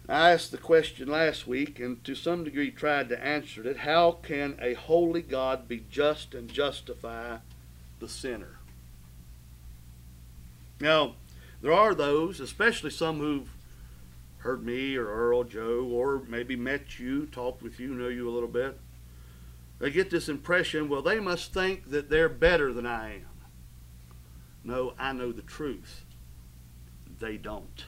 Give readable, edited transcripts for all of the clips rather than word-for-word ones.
I asked the question last week and to some degree tried to answer it. How can a holy God be just and justify the sinner? Now, there are those, especially some who've heard me or Earl, Joe, or maybe met you, talked with you, know you a little bit. They get this impression, well, they must think that they're better than I am. No, I know the truth. They don't.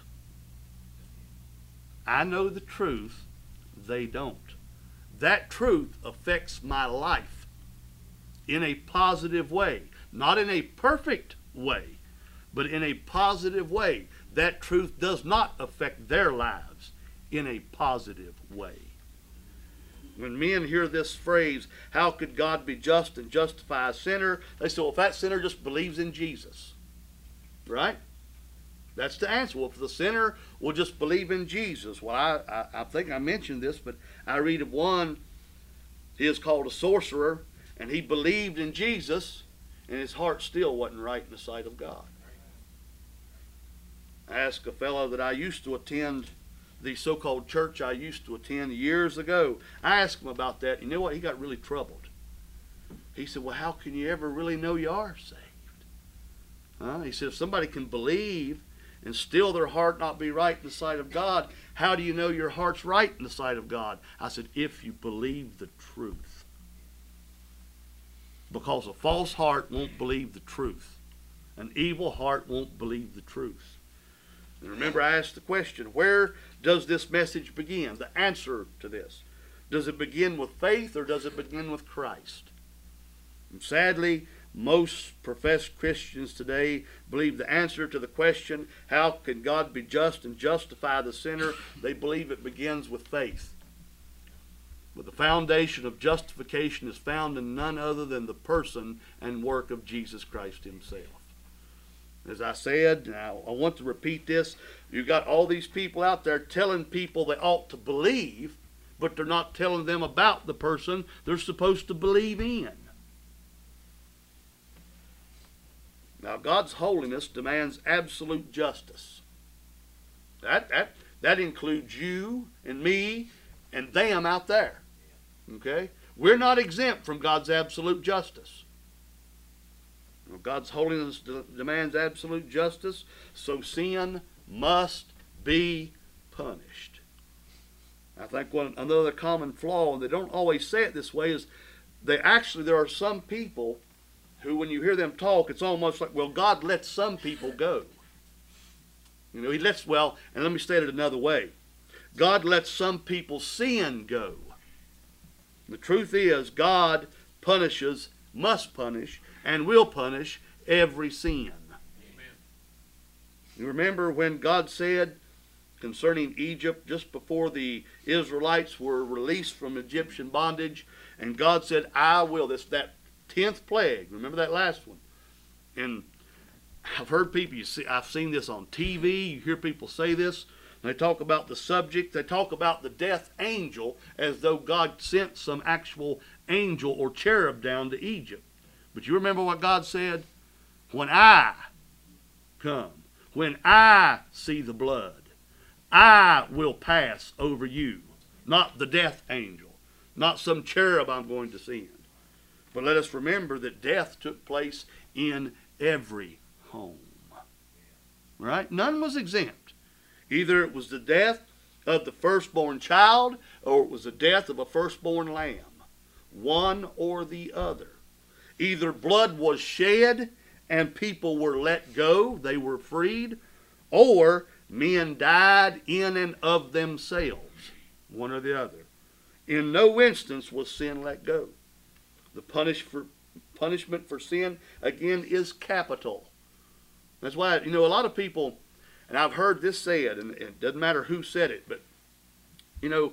I know the truth. They don't. That truth affects my life in a positive way. Not in a perfect way, but in a positive way. That truth does not affect their lives in a positive way. When men hear this phrase, how could God be just and justify a sinner? They say, well, if that sinner just believes in Jesus, right? That's the answer. Well, if the sinner will just believe in Jesus. Well, I think I mentioned this, but I read of one, he is called a sorcerer, and he believed in Jesus, and his heart still wasn't right in the sight of God. I asked a fellow that I used to attend, the so-called church I used to attend years ago. I asked him about that. You know what? He got really troubled. He said, well, how can you ever really know you are saved? He said, if somebody can believe and still their heart not be right in the sight of God, how do you know your heart's right in the sight of God? I said, if you believe the truth. Because a false heart won't believe the truth. An evil heart won't believe the truth. And remember, I asked the question, where does this message begin? The answer to this. Does it begin with faith or does it begin with Christ? And sadly, most professed Christians today believe the answer to the question, how can God be just and justify the sinner? They believe it begins with faith. But the foundation of justification is found in none other than the person and work of Jesus Christ himself. As I said, and I want to repeat this, you've got all these people out there telling people they ought to believe, but they're not telling them about the person they're supposed to believe in. Now, God's holiness demands absolute justice. That includes you and me and them out there. Okay? We're not exempt from God's absolute justice. God's holiness demands absolute justice, so sin must be punished. I think another common flaw, and they don't always say it this way, is there are some people who, when you hear them talk, it's almost like, well, God lets some people go. You know, he lets, well, and let me state it another way. God lets some people's sin go. The truth is, God punishes, must punish, and will punish every sin. Amen. You remember when God said concerning Egypt, just before the Israelites were released from Egyptian bondage, and God said, I will, that 10th plague, remember that last one? And I've heard people, I've seen this on TV, you hear people say this, they talk about the subject, they talk about the death angel as though God sent some actual angel or cherub down to Egypt. But you remember what God said? When I come, when I see the blood, I will pass over you. Not the death angel, not some cherub I'm going to send. But let us remember that death took place in every home. Right? None was exempt. Either it was the death of the firstborn child or it was the death of a firstborn lamb. One or the other. Either blood was shed and people were let go, they were freed, or men died in and of themselves, one or the other. In no instance was sin let go. The punishment for sin, again, is capital. That's why, you know, a lot of people, and I've heard this said, and it doesn't matter who said it, but, you know,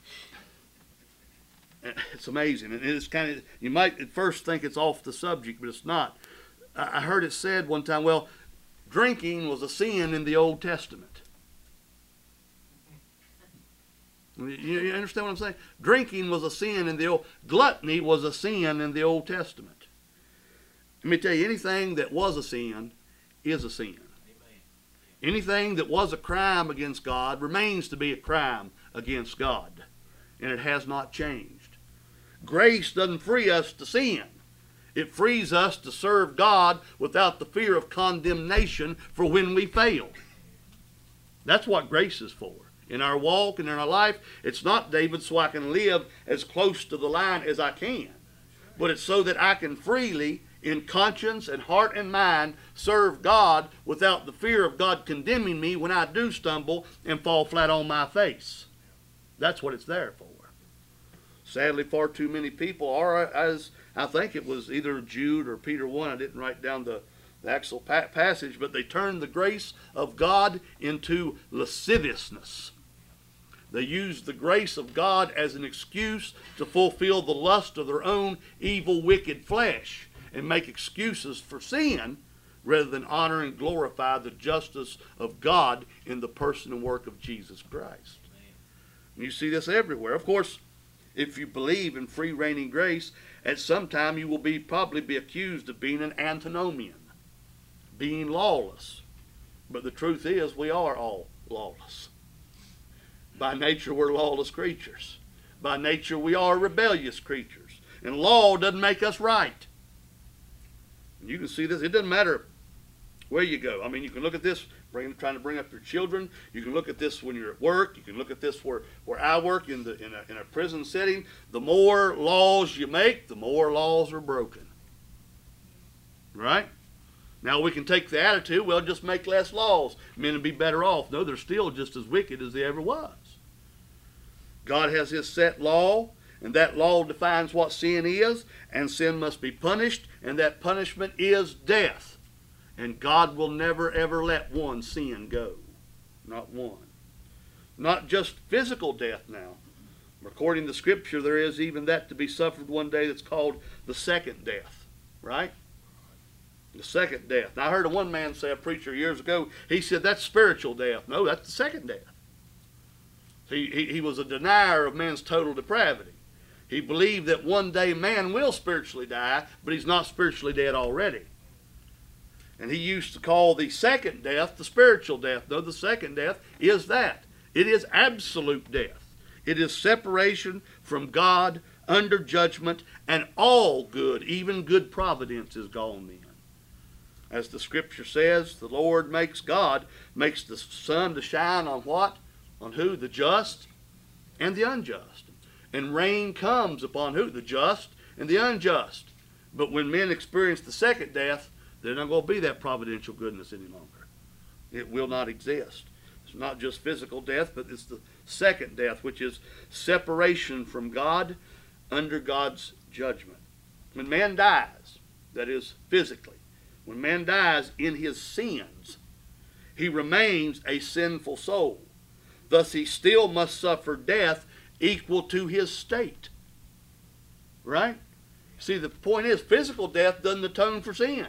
it's amazing. And it's kind of, you might at first think it's off the subject, but it's not. I heard it said one time, well, drinking was a sin in the Old Testament. You understand what I'm saying? Drinking was a sin in the Old, gluttony was a sin in the Old Testament. Let me tell you, anything that was a sin is a sin. Anything that was a crime against God remains to be a crime against God. And it has not changed. Grace doesn't free us to sin. It frees us to serve God without the fear of condemnation for when we fail. That's what grace is for. In our walk and in our life, it's not, David, so I can live as close to the line as I can. But it's so that I can freely, in conscience and heart and mind, serve God without the fear of God condemning me when I do stumble and fall flat on my face. That's what it's there for. Sadly, far too many people are, as I think it was either Jude or Peter 1, I didn't write down the actual passage, but they turned the grace of God into lasciviousness. They used the grace of God as an excuse to fulfill the lust of their own evil, wicked flesh and make excuses for sin rather than honor and glorify the justice of God in the person and work of Jesus Christ. And you see this everywhere. Of course, if you believe in free reigning grace, at some time you will probably be accused of being an antinomian, being lawless. But the truth is, we are all lawless. By nature, we're lawless creatures. By nature, we are rebellious creatures. And law doesn't make us right. And you can see this. It doesn't matter where you go. I mean, you can look at this, trying to bring up your children. You can look at this when you're at work. You can look at this where I work in a prison setting. The more laws you make, the more laws are broken. Right? Now we can take the attitude, well, just make less laws. Men would be better off. No, they're still just as wicked as they ever was. God has his set law, and that law defines what sin is, and sin must be punished, and that punishment is death. And God will never, ever let one sin go. Not one. Not just physical death now. According to Scripture, there is even that to be suffered one day that's called the second death. Right? The second death. Now, I heard one man say, a preacher years ago, he said that's spiritual death. No, that's the second death. He was a denier of man's total depravity. He believed that one day man will spiritually die, but he's not spiritually dead already. And he used to call the second death the spiritual death. No, the second death is that. It is absolute death. It is separation from God, under judgment, and all good, even good providence is gone then. As the Scripture says, the Lord makes the sun to shine on what? On who? The just and the unjust. And rain comes upon who? The just and the unjust. But when men experience the second death, there's not going to be that providential goodness any longer. It will not exist. It's not just physical death, but it's the second death, which is separation from God under God's judgment. When man dies, that is physically, when man dies in his sins, he remains a sinful soul. Thus he still must suffer death equal to his state. Right? See, the point is, physical death doesn't atone for sin.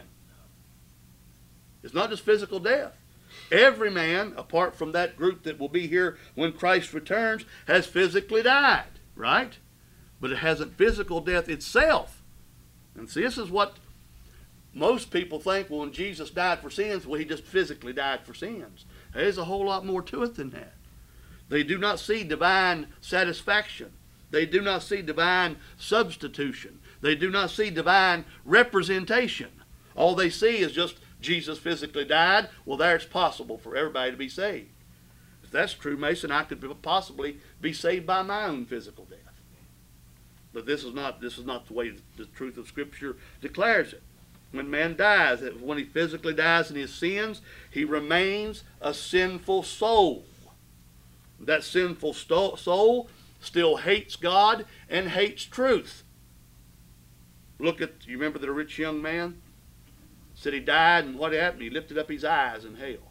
It's not just physical death. Every man, apart from that group that will be here when Christ returns, has physically died. Right? But it hasn't physical death itself. And see, this is what most people think, well, when Jesus died for sins, well, he just physically died for sins. There's a whole lot more to it than that. They do not see divine satisfaction. They do not see divine substitution. They do not see divine representation. All they see is just Jesus physically died. Well, there it's possible for everybody to be saved. If that's true, Mason, I could possibly be saved by my own physical death. But this is not the way the truth of Scripture declares it. When man dies, when he physically dies in his sins, he remains a sinful soul. That sinful soul still hates God and hates truth. You remember the rich young man? Said he died, and what happened? He lifted up his eyes in hell.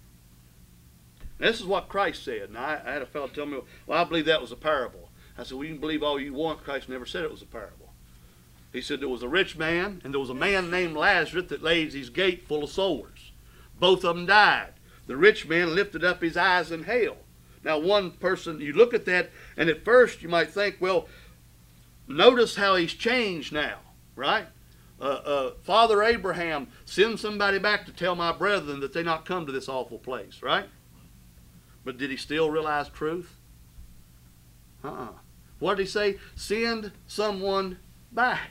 Now, this is what Christ said. And I had a fellow tell me, well, I believe that was a parable. I said, well, you can believe all you want. Christ never said it was a parable. He said there was a rich man, and there was a man named Lazarus that lays his gate full of sores. Both of them died. The rich man lifted up his eyes in hell. Now, one person, you look at that, and at first you might think, well, notice how he's changed now, right? Father Abraham, send somebody back to tell my brethren that they not come to this awful place, right? But did he still realize truth? What did he say? Send someone back.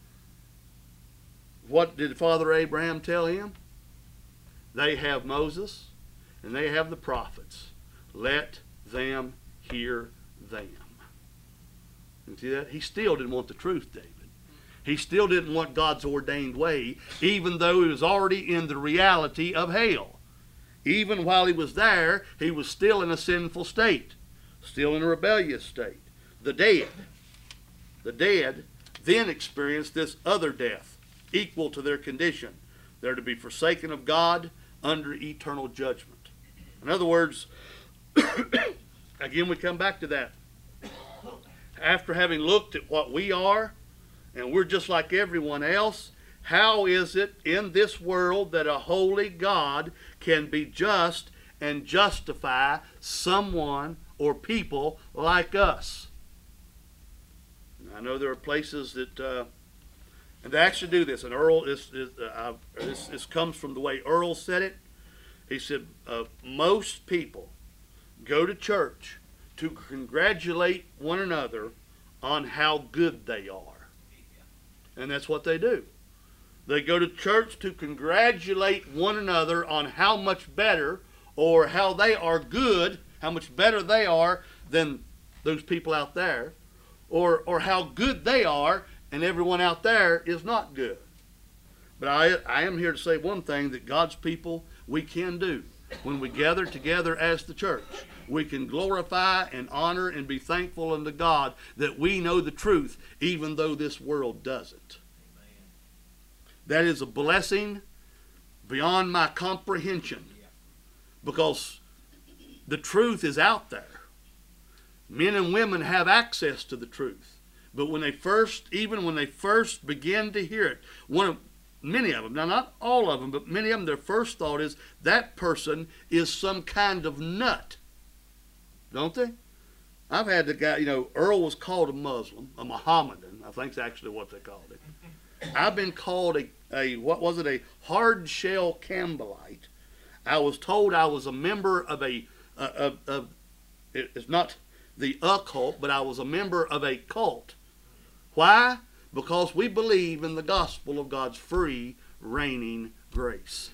What did Father Abraham tell him? They have Moses and they have the prophets. Let them hear them. You see that? He still didn't want the truth, David. He still didn't want God's ordained way, even though he was already in the reality of hell. Even while he was there, he was still in a sinful state, still in a rebellious state. The dead then experienced this other death, equal to their condition. They're to be forsaken of God under eternal judgment. In other words, again we come back to that. After having looked at what we are, and we're just like everyone else, how is it in this world that a holy God can be just and justify someone or people like us? I know there are places that, and they actually do this, and Earl, this comes from the way Earl said it. He said, most people go to church to congratulate one another on how good they are. And that's what they do. They go to church to congratulate one another on how much better or how they are good, how much better they are than those people out there, or how good they are and everyone out there is not good. But I am here to say one thing that God's people, we can do. When we gather together as the church, we can glorify and honor and be thankful unto God that we know the truth, even though this world doesn't. Amen. That is a blessing beyond my comprehension, because the truth is out there. Men and women have access to the truth, but when they first begin to hear it, many of them, now not all of them, but many of them, their first thought is that person is some kind of nut. Don't they? I've had the guy, Earl was called a Muslim, a Mohammedan, I think is actually what they called it. I've been called a hard shell Campbellite. I was told I was a member of it's not the occult, but I was a member of a cult. Why? Because we believe in the gospel of God's free, reigning grace.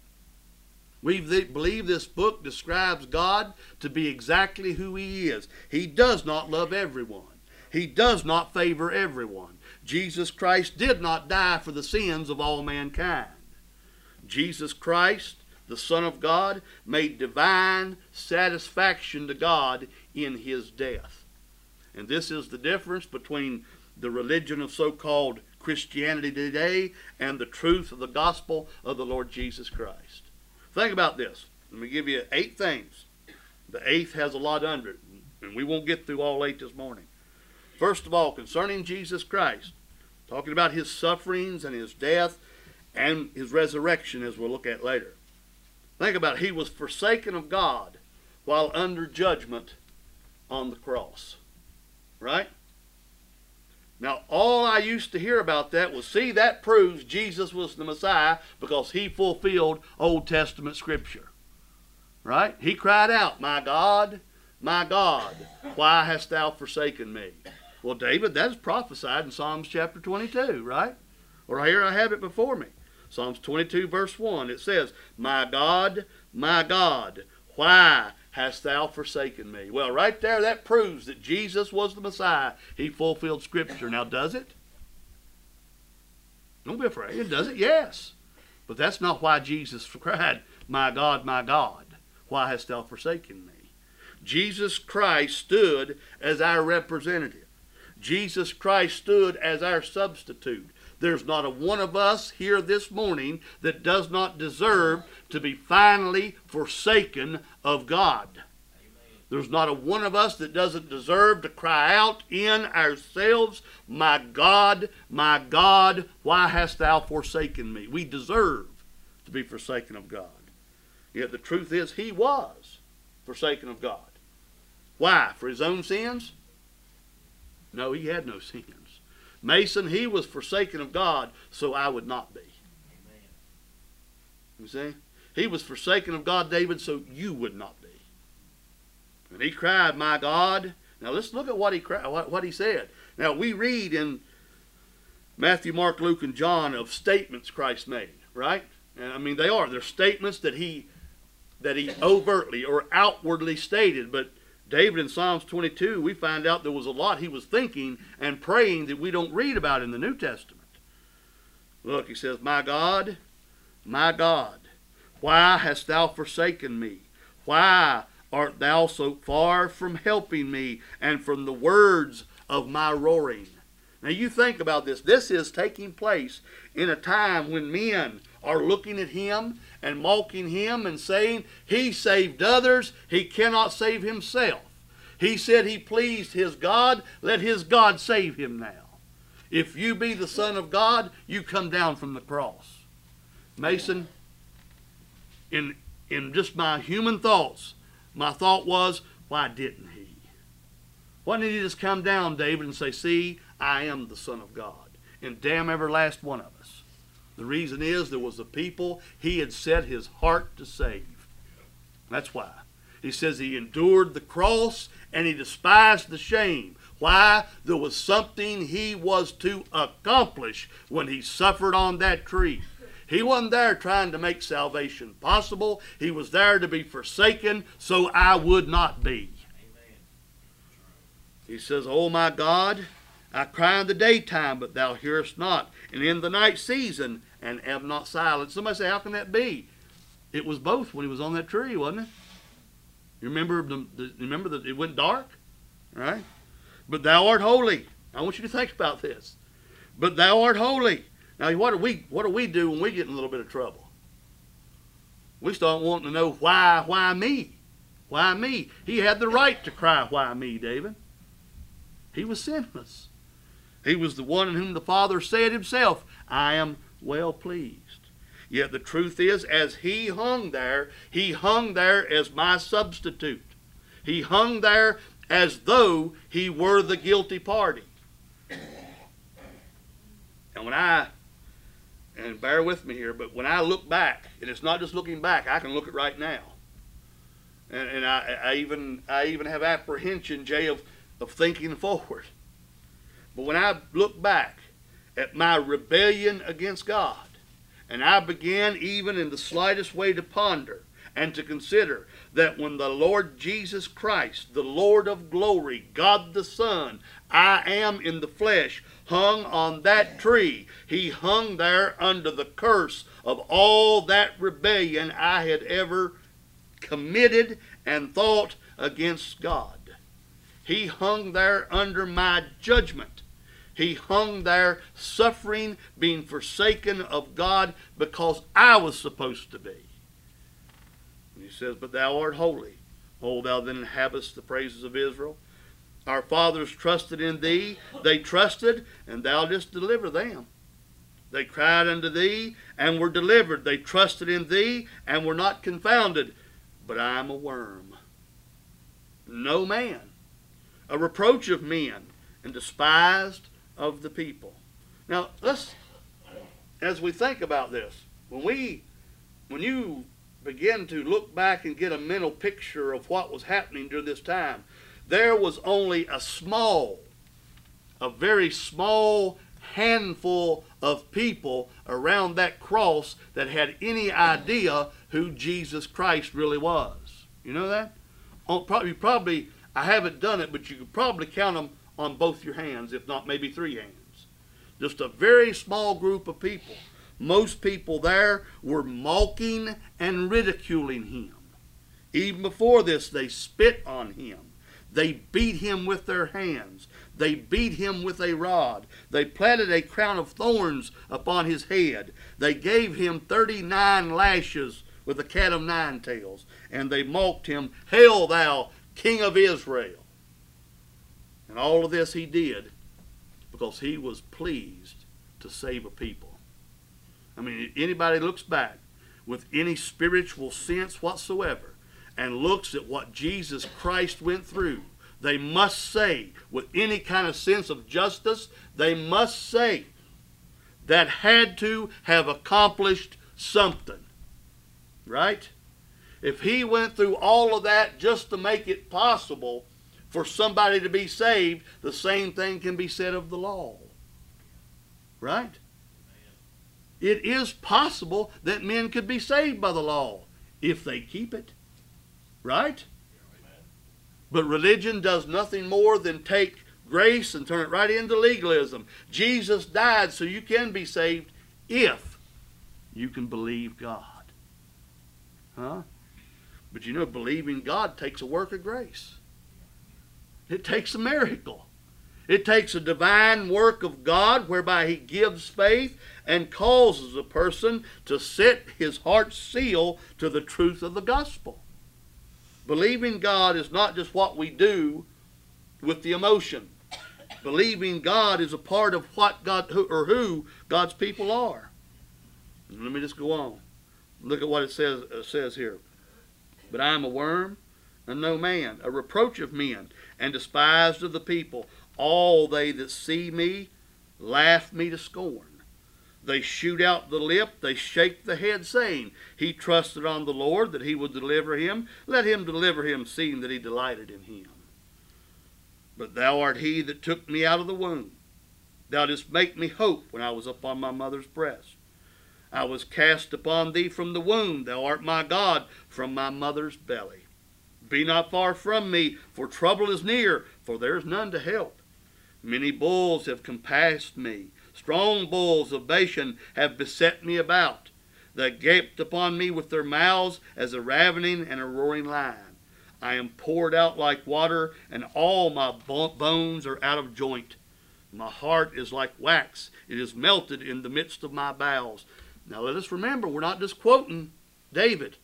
We believe this book describes God to be exactly who He is. He does not love everyone. He does not favor everyone. Jesus Christ did not die for the sins of all mankind. Jesus Christ, the Son of God, made divine satisfaction to God in His death. And this is the difference between the religion of so-called Christianity today and the truth of the gospel of the Lord Jesus Christ. Think about this. Let me give you 8 things. The 8th has a lot under it, and we won't get through all 8 this morning. First of all, concerning Jesus Christ, talking about His sufferings and His death and His resurrection, as we'll look at later. Think about it. He was forsaken of God while under judgment on the cross. Right? Now, all I used to hear about that was, see, that proves Jesus was the Messiah because He fulfilled Old Testament Scripture. Right? He cried out, my God, why hast thou forsaken me? Well, David, that is prophesied in Psalms chapter 22, right? Or here I have it before me. Psalms 22 verse 1, it says, my God, why hast thou forsaken me? Well, right there, that proves that Jesus was the Messiah. He fulfilled Scripture. Now, does it? Don't be afraid. Does it? Yes. But that's not why Jesus cried, my God, why hast thou forsaken me? Jesus Christ stood as our representative. Jesus Christ stood as our substitute. There's not a one of us here this morning that does not deserve to be finally forsaken of God. Amen. There's not a one of us that doesn't deserve to cry out in ourselves, my God, why hast thou forsaken me? We deserve to be forsaken of God. Yet the truth is, He was forsaken of God. Why? For His own sins? No, He had no sins. Mason, he was forsaken of God, so I would not be. Amen. You see? He was forsaken of God, David, so you would not be. And he cried, my God. Now let's look at what he cried, what he said. Now we read in Matthew, Mark, Luke, and John of statements Christ made, right? And I mean, they're statements that he overtly or outwardly stated. But David in Psalms 22, we find out there was a lot he was thinking and praying that we don't read about in the New Testament. Look, he says, my God, why hast thou forsaken me? Why art thou so far from helping me and from the words of my roaring? Now you think about this. This is taking place in a time when men are looking at him and mocking him and saying, he saved others, he cannot save himself. He said he pleased his God, let his God save him now. If you be the Son of God, you come down from the cross. Mason, in just my human thoughts, my thought was, why didn't he? Why didn't he just come down, David, and say, see, I am the Son of God, and damn every last one of us. The reason is there was a people he had set his heart to save. That's why. He says he endured the cross and he despised the shame. Why? There was something he was to accomplish when he suffered on that tree. He wasn't there trying to make salvation possible. He was there to be forsaken so I would not be. Amen. He says, oh my God, I cry in the daytime, but thou hearest not, and in the night season, and am not silent. Somebody say, how can that be? It was both when he was on that tree, wasn't it? You remember that it went dark? Right? But thou art holy. I want you to think about this. But thou art holy. Now, what do we do when we get in a little bit of trouble? We start wanting to know why me? Why me? He had the right to cry, why me, David? He was sinless. He was the one in whom the Father said himself, I am well pleased. Yet the truth is, as he hung there as my substitute. He hung there as though he were the guilty party. And bear with me here, but when I look back, and it's not just looking back, I can look at right now. And I even have apprehension, Jay, of thinking forward. But when I look back at my rebellion against God, and I began even in the slightest way to ponder and to consider that when the Lord Jesus Christ, the Lord of glory, God the Son, I am in the flesh, hung on that tree, he hung there under the curse of all that rebellion I had ever committed and thought against God. He hung there under my judgment. He hung there suffering, being forsaken of God because I was supposed to be. And he says, but thou art holy. O thou that inhabitest the praises of Israel. Our fathers trusted in thee. They trusted, and thou didst deliver them. They cried unto thee, and were delivered. They trusted in thee, and were not confounded. But I am a worm, no man, a reproach of men, and despised of the people. Now, as we think about this, when you begin to look back and get a mental picture of what was happening during this time, there was only a very small handful of people around that cross that had any idea who Jesus Christ really was. You know that? Probably, I haven't done it, but you could probably count them on both your hands, if not maybe 3 hands. Just a very small group of people. Most people there were mocking and ridiculing him. Even before this, they spit on him. They beat him with their hands. They beat him with a rod. They planted a crown of thorns upon his head. They gave him 39 lashes with a cat of 9 tails. And they mocked him, Hail thou, King of Israel. And all of this he did because he was pleased to save a people. I mean, anybody looks back with any spiritual sense whatsoever and looks at what Jesus Christ went through, They must say, with any kind of sense of justice, they must say that had to have accomplished something. Right? If he went through all of that just to make it possible for somebody to be saved, the same thing can be said of the law. Right? It is possible that men could be saved by the law if they keep it. Right? But religion does nothing more than take grace and turn it right into legalism. Jesus died so you can be saved if you can believe God. Huh? But you know, believing God takes a work of grace. It takes a miracle. It takes a divine work of God whereby He gives faith and causes a person to set his heart's seal to the truth of the gospel. Believing God is not just what we do with the emotion. Believing God is a part of what God who God's people are. Let me just go on. Look at what it says here. But I am a worm and no man, a reproach of men, and despised of the people. All they that see me laugh me to scorn. They shoot out the lip, they shake the head, saying, He trusted on the Lord that He would deliver him. Let Him deliver him, seeing that He delighted in him. But thou art He that took me out of the womb. Thou didst make me hope when I was upon my mother's breast. I was cast upon Thee from the womb. Thou art my God from my mother's belly. Be not far from me, for trouble is near, for there is none to help. Many bulls have compassed me. Strong bulls of Bashan have beset me about. They gaped upon me with their mouths as a ravening and a roaring lion. I am poured out like water, and all my bones are out of joint. My heart is like wax. It is melted in the midst of my bowels. Now let us remember, we're not just quoting David.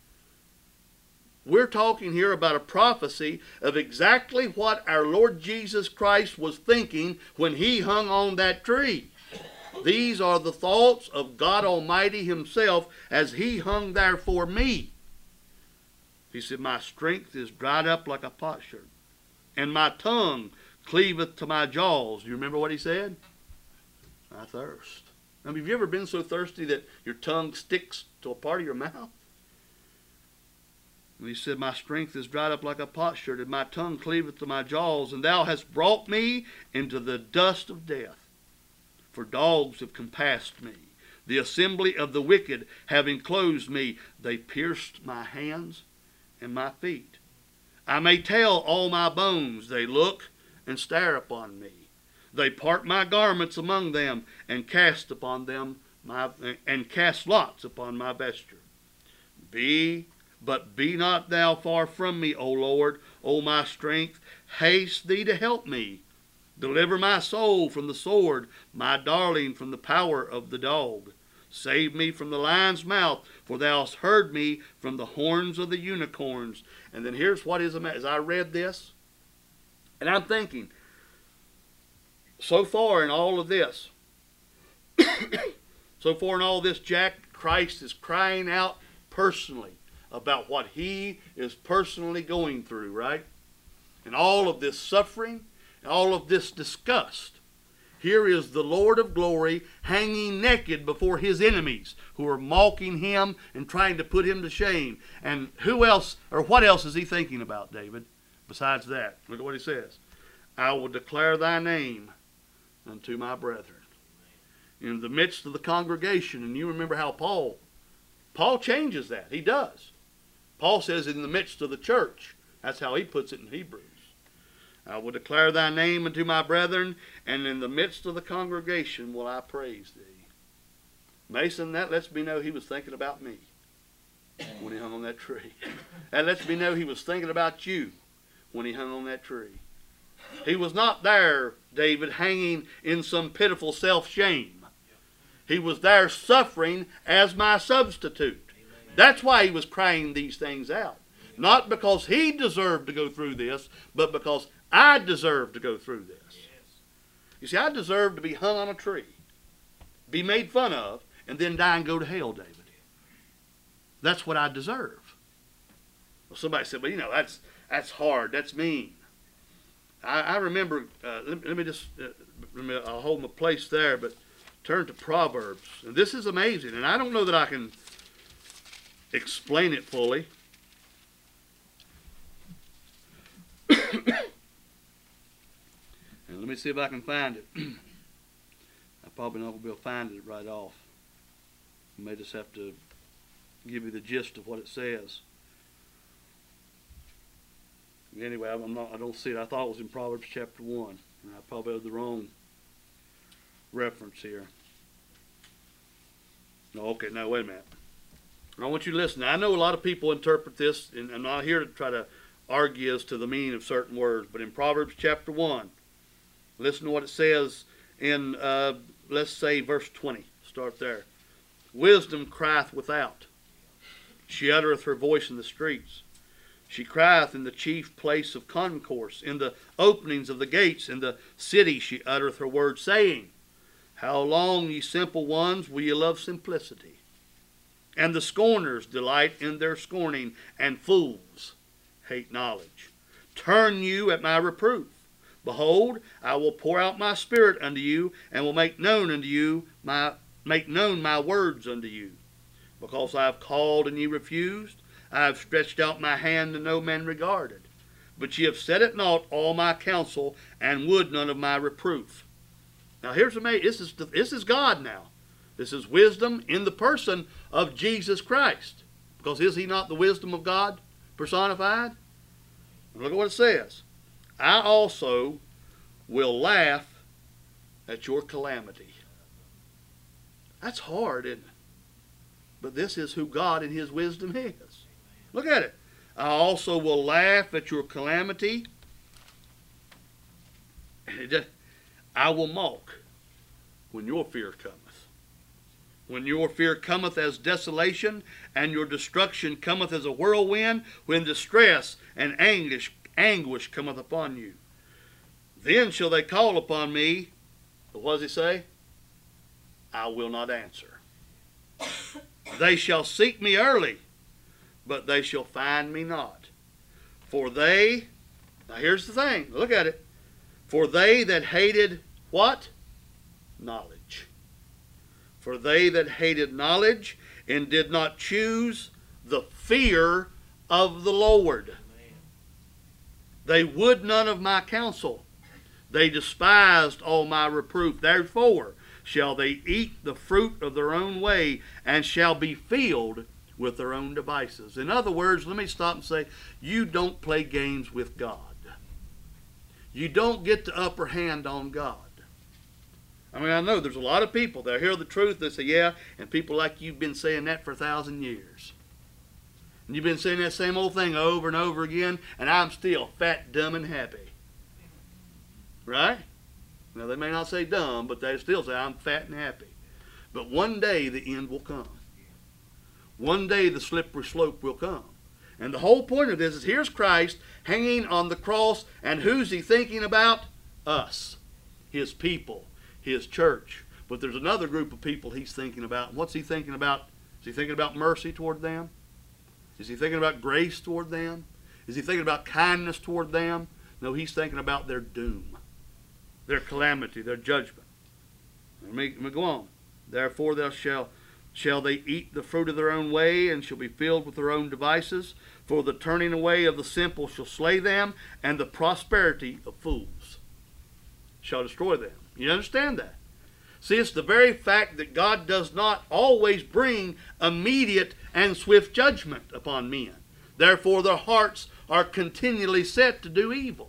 We're talking here about a prophecy of exactly what our Lord Jesus Christ was thinking when He hung on that tree. These are the thoughts of God Almighty Himself as He hung there for me. He said, my strength is dried up like a potsherd, and my tongue cleaveth to my jaws. Do you remember what He said? I thirst. Now, have you ever been so thirsty that your tongue sticks to a part of your mouth? And He said, my strength is dried up like a potsherd, and my tongue cleaveth to my jaws, and Thou hast brought me into the dust of death. For dogs have compassed me. The assembly of the wicked have enclosed me. They pierced my hands and my feet. I may tell all my bones. They look and stare upon me. They part my garments among them, and cast upon them cast lots upon my vesture. But be not Thou far from me, O Lord, O my strength. Haste Thee to help me. Deliver my soul from the sword, my darling from the power of the dog. Save me from the lion's mouth, for Thou hast heard me from the horns of the unicorns. And then here's what is amazing. As I read this, and I'm thinking, so far in all of this, Jack, Christ is crying out personally about what He is personally going through, right? And all of this suffering, all of this disgust. Here is the Lord of glory hanging naked before His enemies who are mocking Him and trying to put Him to shame. And who else, or what else is He thinking about, David, besides that? Look at what He says. I will declare Thy name unto my brethren. In the midst of the congregation, and you remember how Paul changes that. He does. Paul says in the midst of the church. That's how he puts it in Hebrews. I will declare Thy name unto my brethren, and in the midst of the congregation will I praise Thee. Mason, that lets me know he was thinking about me when he hung on that tree. That lets me know he was thinking about you when he hung on that tree. He was not there, David, hanging in some pitiful self-shame. He was there suffering as my substitute. That's why he was crying these things out. Not because he deserved to go through this, but because I deserve to go through this. You see, I deserve to be hung on a tree, be made fun of, and then die and go to hell, David. That's what I deserve. Well, somebody said, well, you know, that's hard, that's mean. I remember, let me just, I'll hold my place there, but turn to Proverbs. And this is amazing, and I don't know that I can explain it fully. And let me see if I can find it. I probably not going to be able to find it right off. I may just have to give you the gist of what it says. Anyway, I don't see it. I thought it was in Proverbs chapter 1. And I probably have the wrong reference here. No, okay, no, wait a minute. I want you to listen. I know a lot of people interpret this, and I'm not here to try to argue as to the meaning of certain words, but in Proverbs chapter 1, listen to what it says in, let's say, verse 20. Start there. Wisdom crieth without. She uttereth her voice in the streets. She crieth in the chief place of concourse, in the openings of the gates, in the city she uttereth her word, saying, How long, ye simple ones, will ye love simplicity? And the scorners delight in their scorning, and fools hate knowledge. Turn you at my reproof. Behold, I will pour out my spirit unto you, and will make known my words unto you. Because I have called and ye refused, I have stretched out my hand and no man regarded. But ye have set at naught all my counsel, and would none of my reproof. Now here's amazing. This is God now. This is wisdom in the person of Jesus Christ. Because is he not the wisdom of God personified? Look at what it says. I also will laugh at your calamity. That's hard, isn't it? But this is who God in his wisdom is. Look at it. I also will laugh at your calamity. I will mock when your fear cometh. When your fear cometh as desolation, and your destruction cometh as a whirlwind, when distress and anguish cometh upon you. Then shall they call upon me, but what does he say? I will not answer. They shall seek me early, but they shall find me not. For they, now here's the thing, look at it. For they that hated what? Knowledge. For they that hated knowledge and did not choose the fear of the Lord. They would none of my counsel. They despised all my reproof. Therefore shall they eat the fruit of their own way, and shall be filled with their own devices. In other words, let me stop and say, you don't play games with God. You don't get the upper hand on God. I mean, I know there's a lot of people that hear the truth, they say, yeah, and people like you've been saying that for 1,000 years. And you've been saying that same old thing over and over again, and I'm still fat, dumb, and happy. Right? Now, they may not say dumb, but they still say, I'm fat and happy. But one day, the end will come. One day, the slippery slope will come. And the whole point of this is, here's Christ hanging on the cross, and who's he thinking about? Us. His people. His church. But there's another group of people he's thinking about. What's he thinking about? Is he thinking about mercy toward them? Is he thinking about grace toward them? Is he thinking about kindness toward them? No, he's thinking about their doom, their calamity, their judgment. Let me go on. Therefore shall they eat the fruit of their own way, and shall be filled with their own devices. For the turning away of the simple shall slay them, and the prosperity of fools shall destroy them. You understand that? See, it's the very fact that God does not always bring immediate and swift judgment upon men. Therefore, their hearts are continually set to do evil.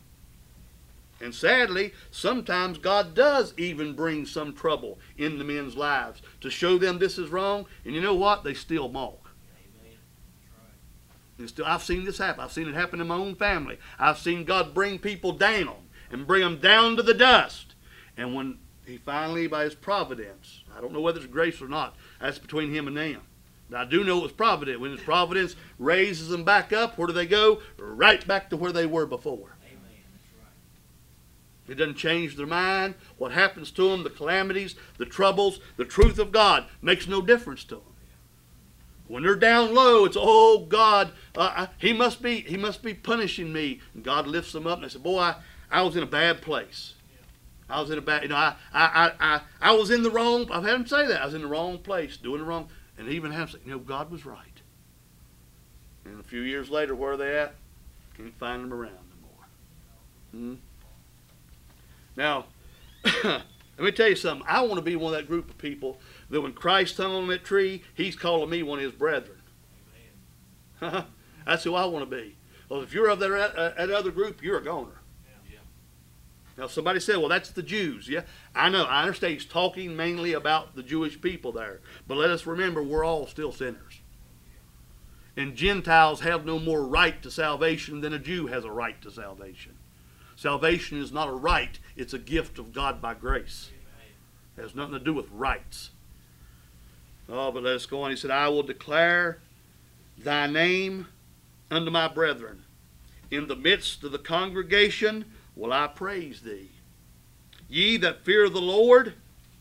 And sadly, sometimes God does even bring some trouble into men's lives to show them this is wrong. And you know what? They still mock. Amen. That's right. I've seen this happen. I've seen it happen in my own family. I've seen God bring people down and bring them down to the dust. And when he finally, by his providence, I don't know whether it's grace or not, that's between him and them. But I do know it was providence. When his providence raises them back up, where do they go? Right back to where they were before. Amen. That's right. It doesn't change their mind. What happens to them, the calamities, the troubles, the truth of God makes no difference to them. When they're down low, it's, oh God, he must be punishing me. And God lifts them up and they say, boy, I was in a bad place. I was in a bad, I was in the wrong, I've had him say that. I was in the wrong place, doing the wrong, and even have said, God was right. And a few years later, where are they at? Can't find them around no more. Now, let me tell you something. I want to be one of that group of people that when Christ hung on that tree, he's calling me one of his brethren. Amen. That's who I want to be. Well, if you're of that other group, you're a goner. Yeah. Now, somebody said, well, that's the Jews. Yeah, I know. I understand he's talking mainly about the Jewish people there. But let us remember, we're all still sinners. And Gentiles have no more right to salvation than a Jew has a right to salvation. Salvation is not a right. It's a gift of God by grace. It has nothing to do with rights. Oh, but let us go on. He said, I will declare thy name unto my brethren. In the midst of the congregation will I praise thee. Ye that fear the Lord.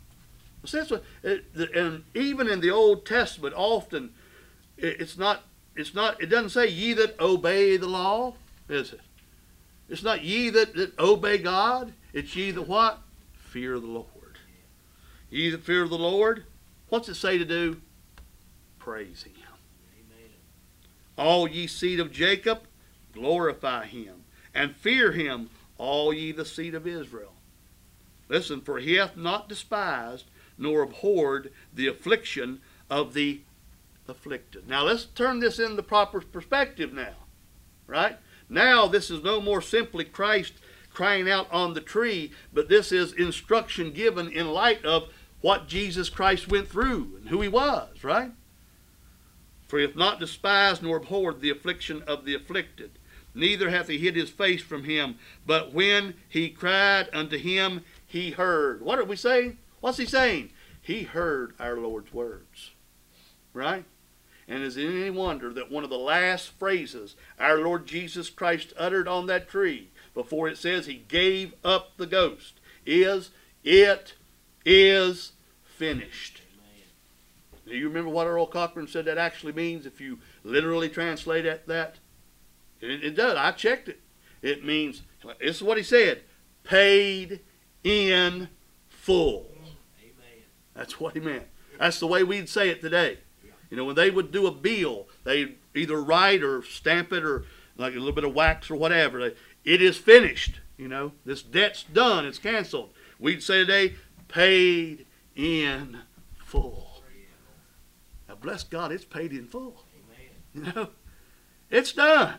And even in the Old Testament, often it doesn't say ye that obey the law, is it? It's not ye that obey God. It's ye that what? Fear the Lord. Ye that fear the Lord. What's it say to do? Praise him. Amen. All ye seed of Jacob, glorify him. And fear him, all ye the seed of Israel. Listen, for he hath not despised, nor abhorred the affliction of the afflicted. Now let's turn this in the proper perspective now. Right? Now this is no more simply Christ crying out on the tree, but this is instruction given in light of what Jesus Christ went through and who he was, right? For he hath not despised nor abhorred the affliction of the afflicted, neither hath he hid his face from him, but when he cried unto him, he heard. What are we saying? What's he saying? He heard our Lord's words, right? And is it any wonder that one of the last phrases our Lord Jesus Christ uttered on that tree, before it says he gave up the ghost, is, it is finished. Amen. Do you remember what Earl Cochran said that actually means if you literally translate that? It does. I checked it. It means, this is what he said, paid in full. Amen. That's what he meant. That's the way we'd say it today. When they would do a bill, they'd either write or stamp it or like a little bit of wax or whatever. It is finished. This debt's done. It's canceled. We'd say today, paid in full. Now, bless God, it's paid in full. Amen. It's done.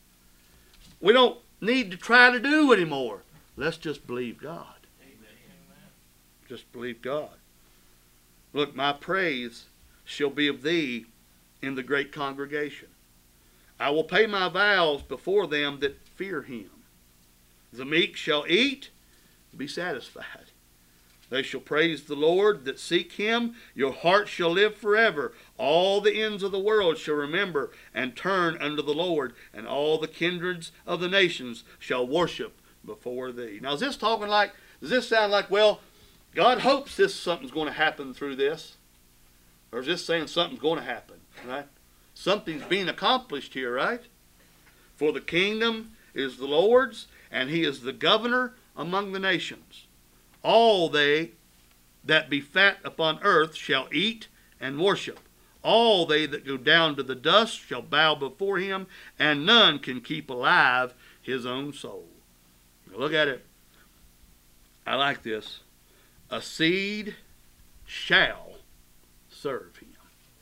We don't need to try to do anymore. Let's just believe God. Amen. Just believe God. Look, my praise shall be of thee in the great congregation. I will pay my vows before them that fear him. The meek shall eat and be satisfied. They shall praise the Lord that seek him. Your heart shall live forever. All the ends of the world shall remember and turn unto the Lord, and all the kindreds of the nations shall worship before thee. Now, does this sound like, well, God hopes something's going to happen through this? Or is this saying something's going to happen, right? Something's being accomplished here, right? For the kingdom is the Lord's, and he is the governor among the nations. All they that be fat upon earth shall eat and worship. All they that go down to the dust shall bow before him, and none can keep alive his own soul. Now look at it. I like this. A seed shall serve him.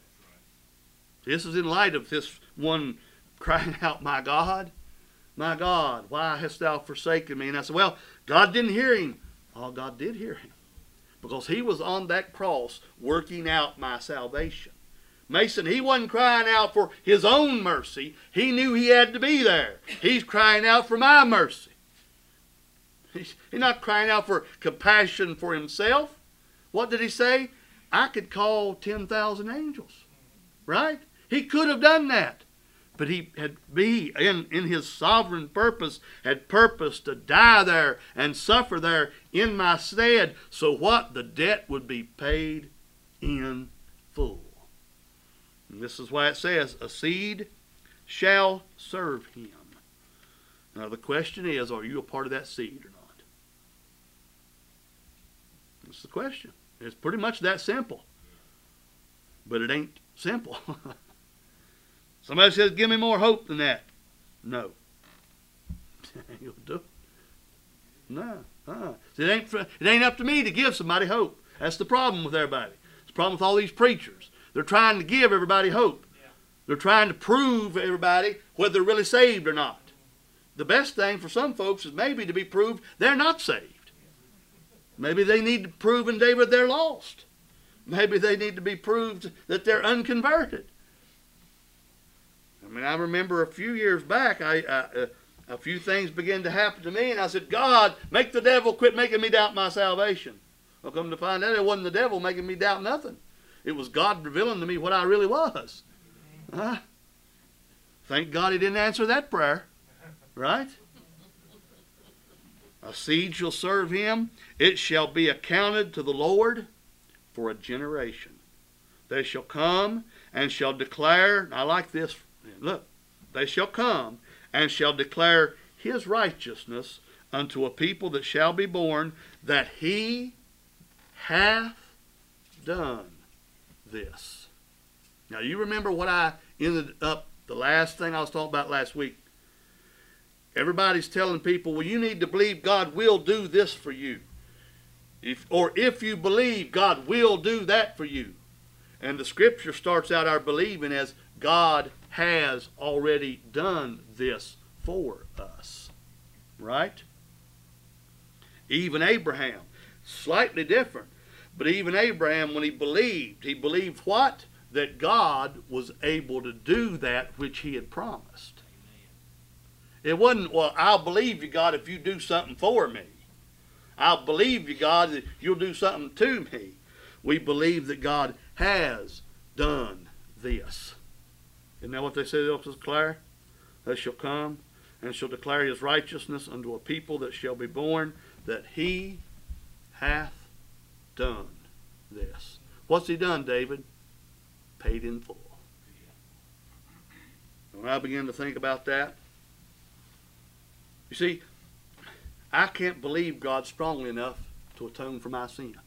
This is in light of this one crying out, my God, why hast thou forsaken me? And I said, well, God didn't hear him. Oh, God did hear him, because he was on that cross working out my salvation. Mason, he wasn't crying out for his own mercy. He knew he had to be there. He's crying out for my mercy. He's not crying out for compassion for himself. What did he say? I could call 10,000 angels, right? He could have done that. But he in his sovereign purpose, had purposed to die there and suffer there in my stead. So what? The debt would be paid in full. And this is why it says, a seed shall serve him. Now the question is, are you a part of that seed or not? That's the question. It's pretty much that simple. But it ain't simple. Somebody says, give me more hope than that. No. You'll do it. No. See, it ain't up to me to give somebody hope. That's the problem with everybody. It's the problem with all these preachers. They're trying to give everybody hope. Yeah. They're trying to prove to everybody whether they're really saved or not. The best thing for some folks is maybe to be proved they're not saved. Maybe they need to prove in David they're lost. Maybe they need to be proved that they're unconverted. I mean, I remember a few years back, a few things began to happen to me, and I said, God, make the devil quit making me doubt my salvation. Well, come to find out, it wasn't the devil making me doubt nothing. It was God revealing to me what I really was. Thank God he didn't answer that prayer. Right? A seed shall serve him. It shall be accounted to the Lord for a generation. They shall come and shall declare, I like this, look, they shall come and shall declare his righteousness unto a people that shall be born, that he hath done this. Now you remember what I ended up, the last thing I was talking about last week. Everybody's telling people, well, you need to believe God will do this for you. If you believe, God will do that for you. And the scripture starts out our believing as God has already done this for us. Right? Even Abraham, slightly different. But even Abraham, when he believed what? That God was able to do that which he had promised. It wasn't, well, I'll believe you, God, if you do something for me. I'll believe you, God, that you'll do something to me. We believe that God has done this. Isn't that what they say they'll declare? They shall come and shall declare his righteousness unto a people that shall be born, that he hath done this. What's he done, David? Paid in full. When I began to think about that, you see, I can't believe God strongly enough to atone for my sin.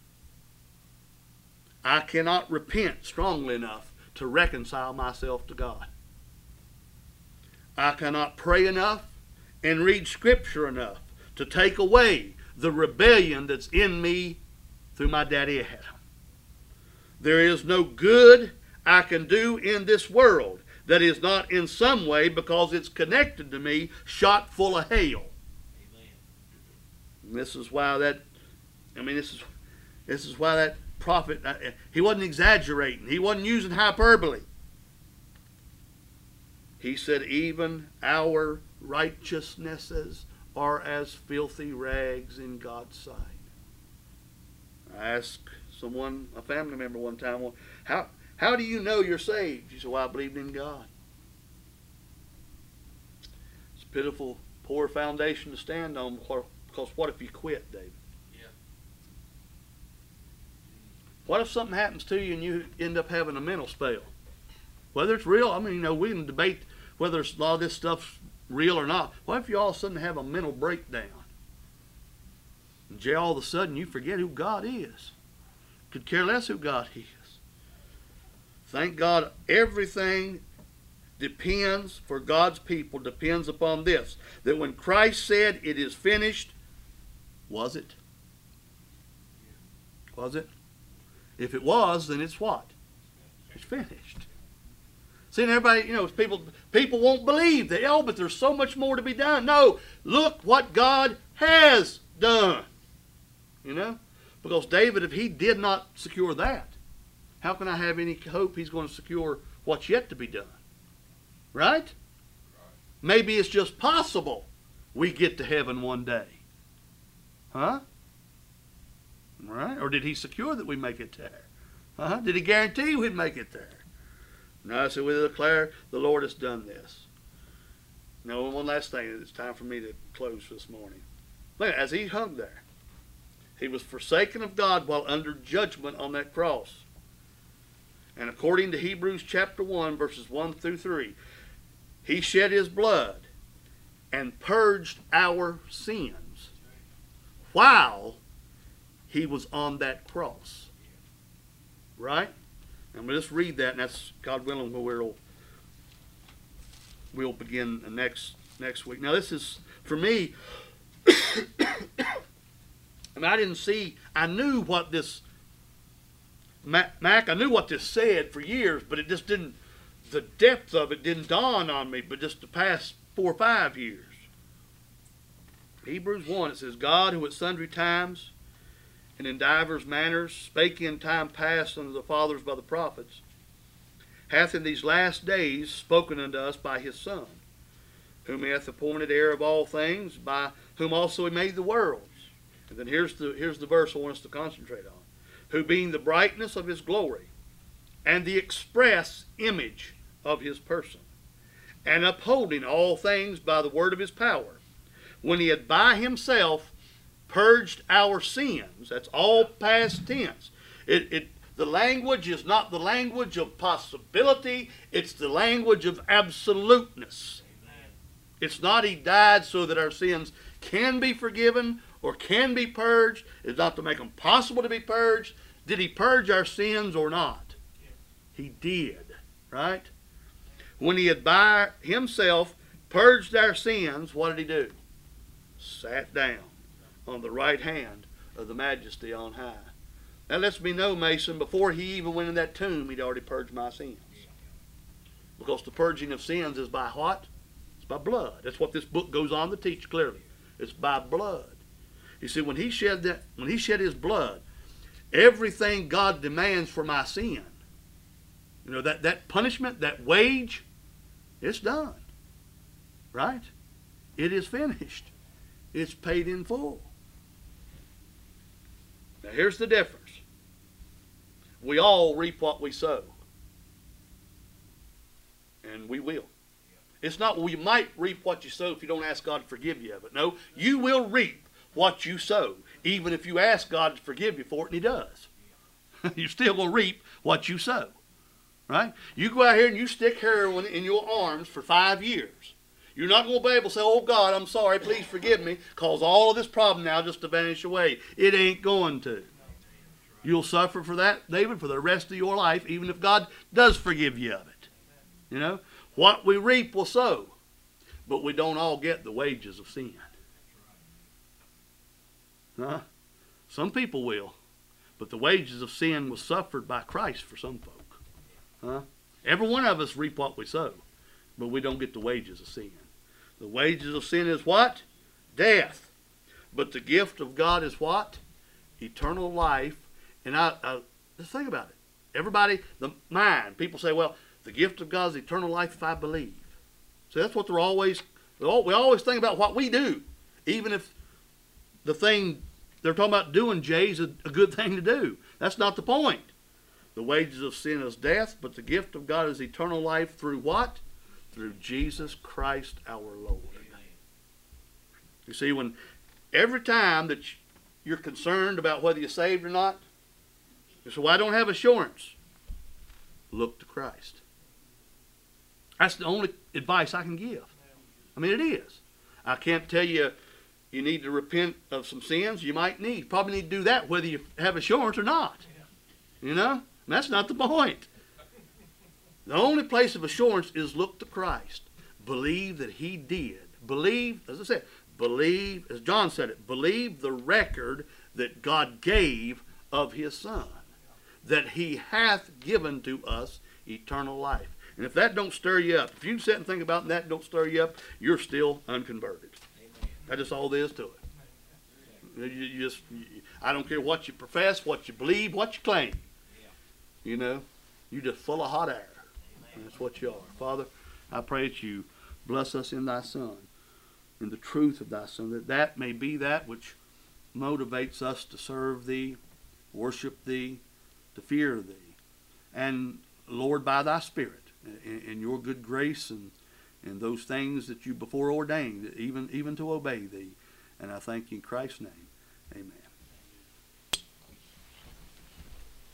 I cannot repent strongly enough to reconcile myself to God. I cannot pray enough and read Scripture enough to take away the rebellion that's in me through my daddy Adam. There is no good I can do in this world that is not in some way, because it's connected to me, shot full of hell. Amen. And this is why that, this is why that prophet, he wasn't exaggerating. He wasn't using hyperbole. He said, even our righteousnesses are as filthy rags in God's sight. I asked someone, a family member one time, well, how do you know you're saved? She said, well, I believed in God. It's a pitiful, poor foundation to stand on, because what if you quit, David? Yeah. What if something happens to you and you end up having a mental spell? Whether it's real, we can debate whether a lot of this stuff's real or not. What if you all of a sudden have a mental breakdown? And all of a sudden you forget who God is. Could care less who God is. Thank God everything depends, for God's people, depends upon this. That when Christ said, it is finished, was it? Was it? If it was, then it's what? It's finished. See, and everybody, people won't believe that, but there's so much more to be done. No, look what God has done. Because David, if he did not secure that, how can I have any hope he's going to secure what's yet to be done? Right? Maybe it's just possible we get to heaven one day. Huh? Right? Or did he secure that we make it there? Did he guarantee we'd make it there? No, so we declare the Lord has done this. Now, one last thing. It's time for me to close this morning. Look, as he hung there, he was forsaken of God while under judgment on that cross. And according to Hebrews chapter 1, verses 1 through 3, he shed his blood. and purged our sins while he was on that cross. Right? And we'll just read that, and that's, God willing, where we'll begin next week. Now, this is, for me, I didn't see, I knew what this, Mac, I knew what this said for years, but it just didn't, the depth of it didn't dawn on me, but just the past 4 or 5 years. Hebrews 1, it says, God, who at sundry times and in divers manners spake in time past unto the fathers by the prophets, hath in these last days spoken unto us by his Son, whom he hath appointed heir of all things, by whom also he made the worlds. And then here's the verse I want us to concentrate on. Who being the brightness of his glory, and the express image of his person, and upholding all things by the word of his power, when he had by himself purged our sins. That's all past tense. The language is not the language of possibility, it's the language of absoluteness. Amen. It's not he died so that our sins can be forgiven or can be purged. It's not to make them possible to be purged. Did he purge our sins or not? Yeah. He did, right? When he had by himself purged our sins, what did he do? Sat down on the right hand of the Majesty on high. That lets me know, Mason, before he even went in that tomb, he'd already purged my sins. Because the purging of sins is by what? It's by blood. That's what this book goes on to teach clearly. It's by blood. You see, when he shed his blood, everything God demands for my sin, you know, that punishment, that wage, it's done. Right? It is finished. It's paid in full. Now here's the difference. We all reap what we sow. And we will. It's not, well, you might reap what you sow if you don't ask God to forgive you of it. No, you will reap what you sow, even if you ask God to forgive you for it, and he does. You still will reap what you sow. Right? You go out here and you stick heroin in your arms for 5 years. You're not going to be able to say, oh God, I'm sorry, please forgive me, cause all of this problem now just to vanish away. It ain't going to. You'll suffer for that, David, for the rest of your life, even if God does forgive you of it. You know, what we reap will sow, but we don't all get the wages of sin. Huh? Some people will, but the wages of sin was suffered by Christ for some folk. Huh? Every one of us reap what we sow, but we don't get the wages of sin. The wages of sin is what? Death. But the gift of God is what? Eternal life. And let's think about it. Everybody, the mind, people say, well, the gift of God is eternal life if I believe. So that's what we always think about what we do. Even if the thing they're talking about doing, Jay, is a good thing to do. That's not the point. The wages of sin is death, but the gift of God is eternal life through what? Through Jesus Christ our Lord. Amen. You see, when every time that you're concerned about whether you're saved or not, you say, well, I don't have assurance. Look to Christ. That's the only advice I can give. I mean, it is. I can't tell you you need to repent of some sins. You might probably need to do that whether you have assurance or not. You know? And that's not the point. The only place of assurance is look to Christ. Believe that he did. Believe, as I said, believe, as John said it, believe the record that God gave of his Son, that he hath given to us eternal life. And if that don't stir you up, if you sit and think about that and don't stir you up, you're still unconverted. Amen. That's just all there is to it. I don't care what you profess, what you believe, what you claim. You know, you're just full of hot air. And that's what you are. Father, I pray that you bless us in thy Son, in the truth of thy Son, that may be that which motivates us to serve thee, worship thee, to fear thee. And Lord, by thy Spirit, in your good grace and those things that you before ordained, even to obey thee. And I thank you in Christ's name. Amen.